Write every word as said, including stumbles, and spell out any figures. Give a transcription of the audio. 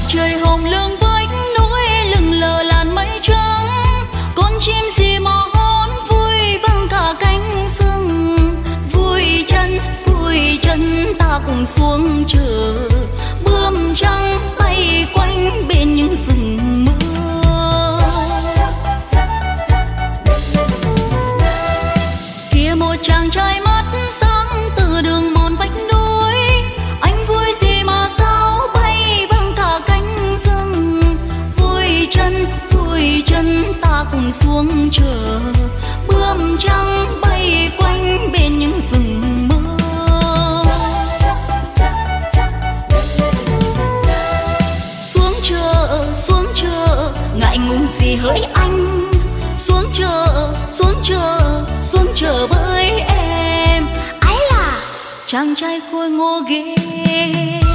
trời hồng lưng vách núi lừng lờ làn mây trắng, con chim xì mò hót vui vang cả cánh rừng. Vui chân vui chân ta cùng xuống chờ, bướm trắng bay quanh bên những rừng mưa. Kia một chàng trai mắt sáng từ đường mòn vách núi, anh vui gì mà sao bay vang cả cánh rừng. Vui chân vui chân ta cùng xuống chờ, bướm trắng bay quanh bên những rừng mưa. Xuống chợ xuống chợ ngại ngùng gì hỡi anh, xuống chợ xuống chợ xuống chợ với em. Ái là chàng trai khôi ngô ghê.